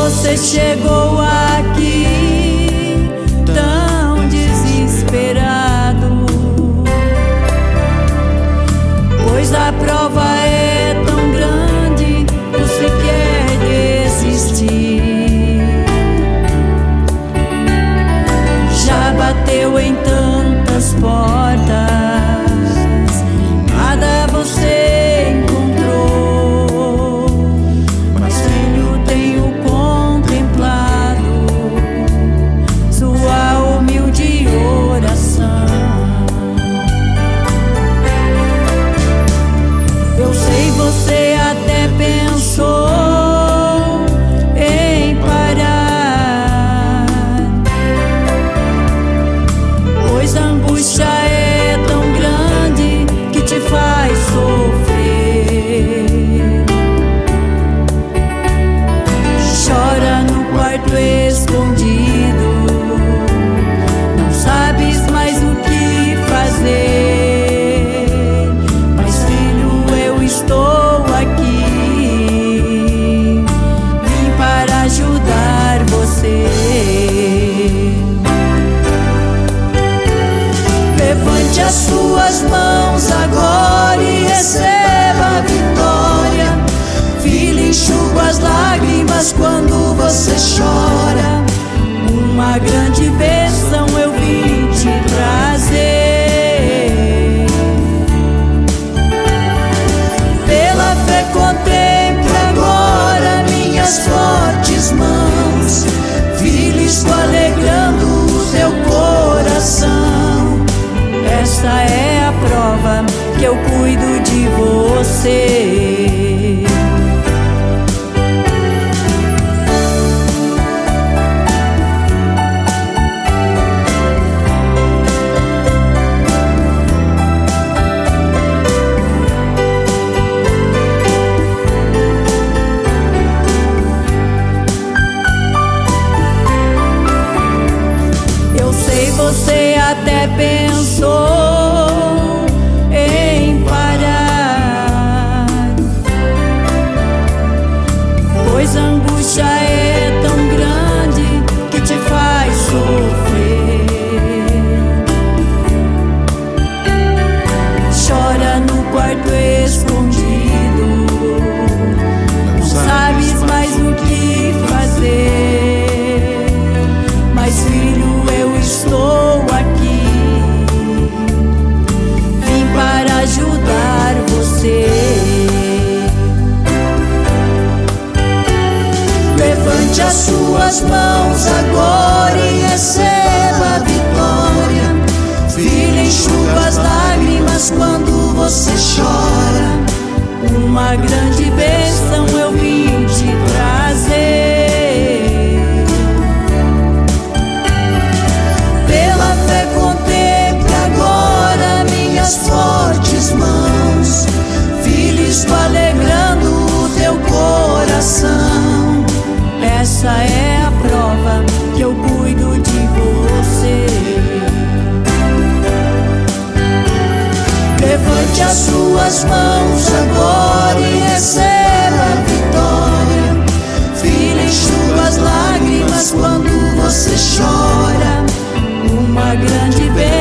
você chegou aqui tão desesperado, pois a prova é tão grande, você quer desistir. Já bateu em tantas portas, nada você encontrou, mas filho, tenho contemplado sua humilde oração. Eu sei, você até pensou em parar, pois a angústia é tão grande que te faz sofrer. Chora no quarto escondido, não sabes mais o que fazer, mas filho, eu estou aqui, vim para ajudar você. Levante as suas mãos agora e receba a vitória. Filho, enxuga as lágrimas quando você chora. Uma grande bênção eu vim te trazer. Pela fé contemple agora minhas fortes mãos. Filho, estou alegrando o teu coração. Essa é a prova que eu cuido de você. Eu sei, você até pensou em parar, pois a angústia é tão grande que te faz sofrer. Chora no quarto escondido, não sabes mais o que fazer, mas filho, eu estou aqui, vim para ajudar você. Levante as suas mãos agora e receba a vitória. Filho, enxuga as lágrimas quando você chora. Uma grande bênção eu vim te trazer. Pela fé contemple agora minhas fortes mãos. Filho, estou alegrando o teu coração. Essa é a prova que eu cuido de você. Levante as suas mãos agora e receba a vitória. Filho, enxuga as lágrimas quando você chora. Uma grande bênção